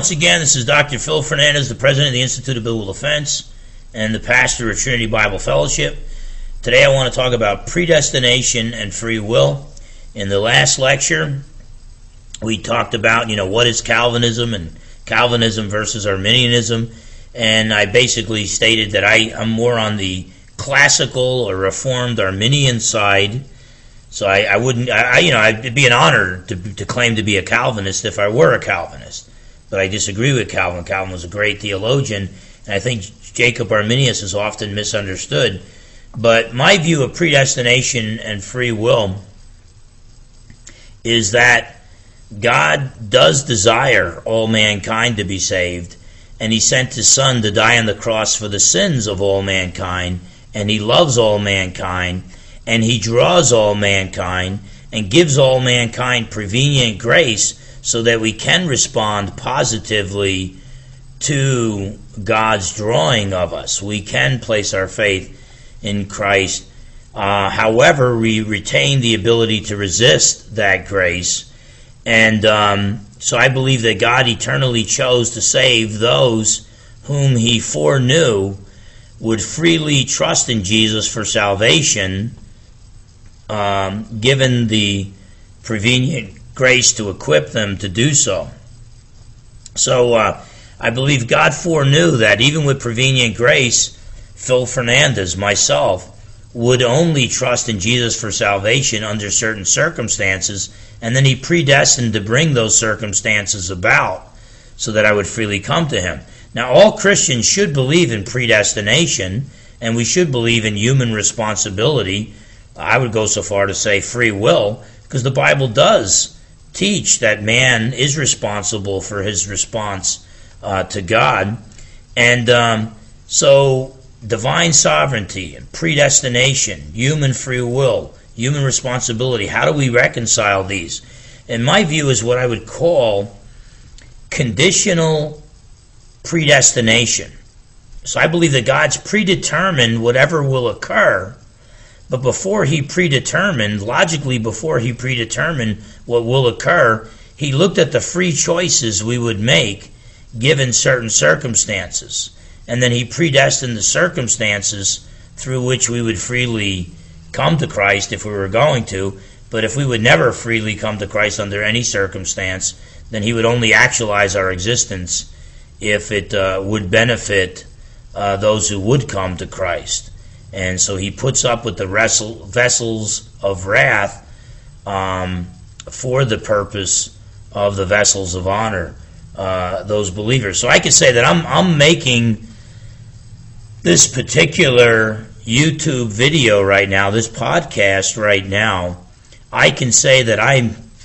once again, this is Dr. Phil Fernandez, the president of the Institute of Biblical Defense and the pastor of Trinity Bible Fellowship. Today I want to talk about predestination and free will. In the last lecture, we talked about, what is Calvinism and Calvinism versus Arminianism, and I basically stated that I'm more on the classical or Reformed Arminian side. So it'd be an honor to claim to be a Calvinist if I were a Calvinist. But I disagree with Calvin. Calvin was a great theologian, and I think Jacob Arminius is often misunderstood. But my view of predestination and free will is that God does desire all mankind to be saved, and He sent His Son to die on the cross for the sins of all mankind, and He loves all mankind, and He draws all mankind, and gives all mankind prevenient grace so that we can respond positively to God's drawing of us. We can place our faith in Christ. However, we retain the ability to resist that grace. And so I believe that God eternally chose to save those whom He foreknew would freely trust in Jesus for salvation, given the prevenient grace to equip them to do so. So I believe God foreknew that even with prevenient grace, Phil Fernandez, myself, would only trust in Jesus for salvation under certain circumstances, and then He predestined to bring those circumstances about so that I would freely come to Him. Now, all Christians should believe in predestination, and we should believe in human responsibility. I would go so far to say free will, because the Bible does teach that man is responsible for his response to God. And so divine sovereignty and predestination, human free will, human responsibility, how do we reconcile these? And my view is what I would call conditional predestination. So I believe that God's predetermined whatever will occur, but before He predetermined, logically before He predetermined what will occur, He looked at the free choices we would make given certain circumstances. And then He predestined the circumstances through which we would freely come to Christ if we were going to. But if we would never freely come to Christ under any circumstance, then He would only actualize our existence if it would benefit those who would come to Christ. And so He puts up with the vessels of wrath for the purpose of the vessels of honor, those believers. So I could say that I'm making this particular YouTube video right now, this podcast right now. I can say that I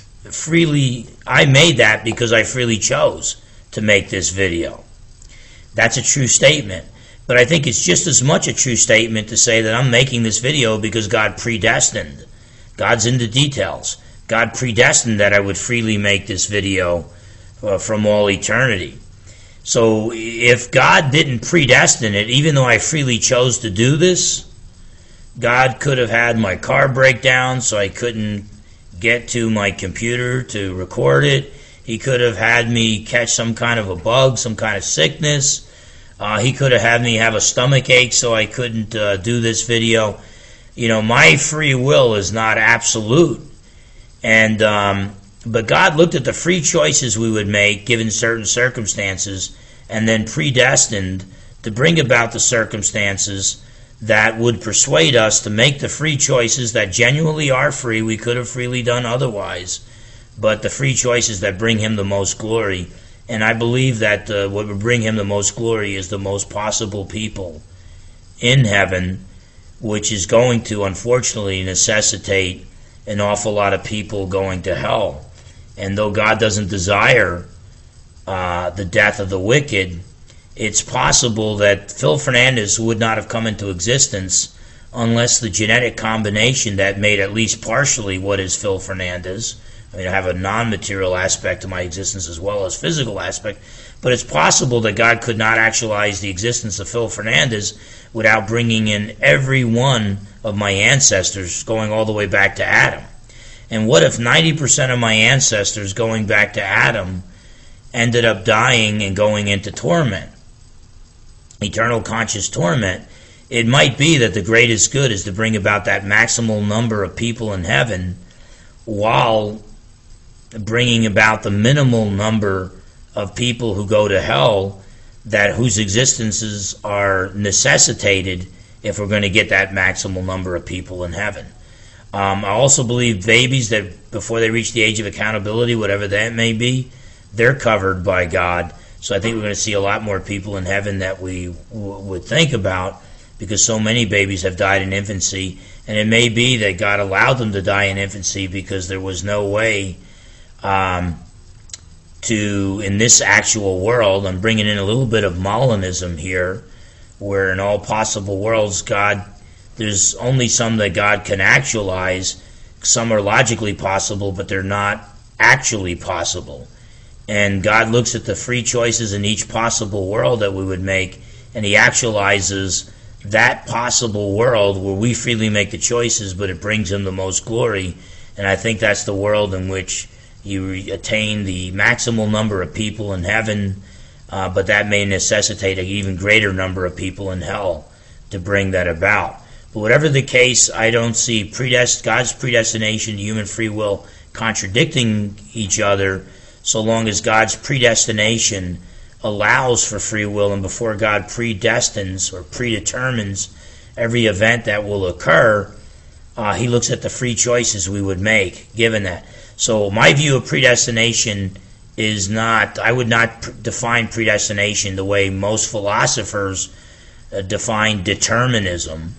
made that because I freely chose to make this video. That's a true statement. But I think it's just as much a true statement to say that I'm making this video because God predestined. God's in the details. God predestined that I would freely make this video from all eternity. So if God didn't predestine it, even though I freely chose to do this, God could have had my car break down so I couldn't get to my computer to record it. He could have had me catch some kind of a bug, some kind of sickness. He could have had me have a stomach ache so I couldn't do this video. My free will is not absolute. And but God looked at the free choices we would make given certain circumstances and then predestined to bring about the circumstances that would persuade us to make the free choices that genuinely are free. We could have freely done otherwise, but the free choices that bring Him the most glory. And I believe that what would bring Him the most glory is the most possible people in heaven, which is going to, unfortunately, necessitate an awful lot of people going to hell. And though God doesn't desire the death of the wicked, it's possible that Phil Fernandez would not have come into existence unless the genetic combination that made at least partially what is Phil Fernandez. I mean, I have a non-material aspect to my existence as well as physical aspect, but it's possible that God could not actualize the existence of Phil Fernandez without bringing in every one of my ancestors, going all the way back to Adam. And what if 90% of my ancestors going back to Adam ended up dying and going into torment, eternal conscious torment. It might be that the greatest good is to bring about that maximal number of people in heaven while bringing about the minimal number of people who go to hell, that whose existences are necessitated if we're going to get that maximal number of people in heaven. I also believe babies, that before they reach the age of accountability, whatever that may be, they're covered by God. So I think we're going to see a lot more people in heaven that we would think about, because so many babies have died in infancy. And it may be that God allowed them to die in infancy because there was no way in this actual world, I'm bringing in a little bit of Molinism here, where in all possible worlds, there's only some that God can actualize. Some are logically possible, but they're not actually possible. And God looks at the free choices in each possible world that we would make, and He actualizes that possible world where we freely make the choices, but it brings Him the most glory. And I think that's the world in which you attain the maximal number of people in heaven, but that may necessitate an even greater number of people in hell to bring that about. But whatever the case, I don't see God's predestination and human free will contradicting each other, so long as God's predestination allows for free will, and before God predestines or predetermines every event that will occur, He looks at the free choices we would make given that. So my view of predestination is not, I would not define predestination the way most philosophers define determinism.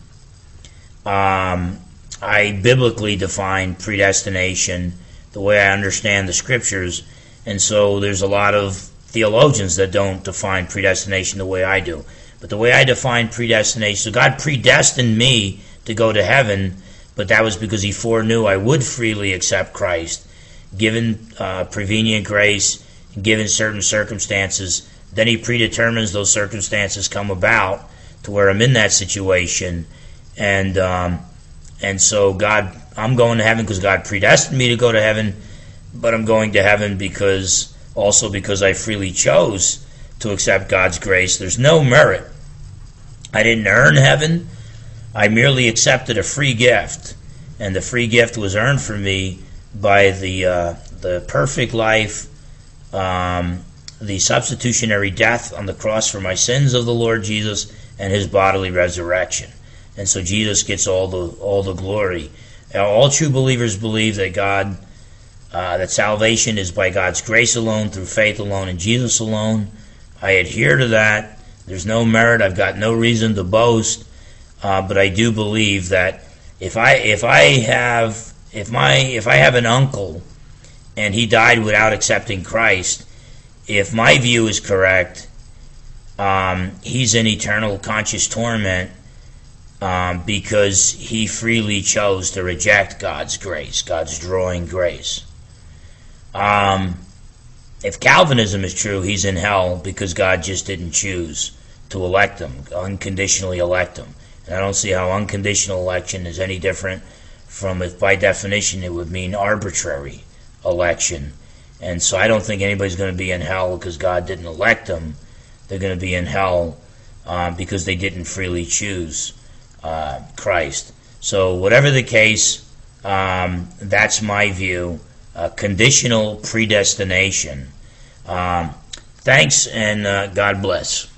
I biblically define predestination the way I understand the Scriptures, and so there's a lot of theologians that don't define predestination the way I do. But the way I define predestination, so God predestined me to go to heaven, but that was because He foreknew I would freely accept Christ, given prevenient grace, given certain circumstances. Then He predetermines those circumstances come about to where I'm in that situation, and so God, I'm going to heaven because God predestined me to go to heaven, but I'm going to heaven because I freely chose to accept God's grace. There's no merit. I didn't earn heaven. I merely accepted a free gift, and the free gift was earned for me by the perfect life, the substitutionary death on the cross for my sins of the Lord Jesus, and His bodily resurrection. And so Jesus gets all the glory. All true believers believe that that salvation is by God's grace alone, through faith alone, in Jesus alone. I adhere to that. There's no merit. I've got no reason to boast. But I do believe that if I have an uncle and he died without accepting Christ, if my view is correct, he's in eternal conscious torment because he freely chose to reject God's grace, God's drawing grace. If Calvinism is true, he's in hell because God just didn't choose to elect him, unconditionally elect him. And I don't see how unconditional election is any different from, if by definition it would mean arbitrary election. And so I don't think anybody's going to be in hell because God didn't elect them. They're going to be in hell because they didn't freely choose Christ. So whatever the case, that's my view. Conditional predestination. Thanks, and God bless.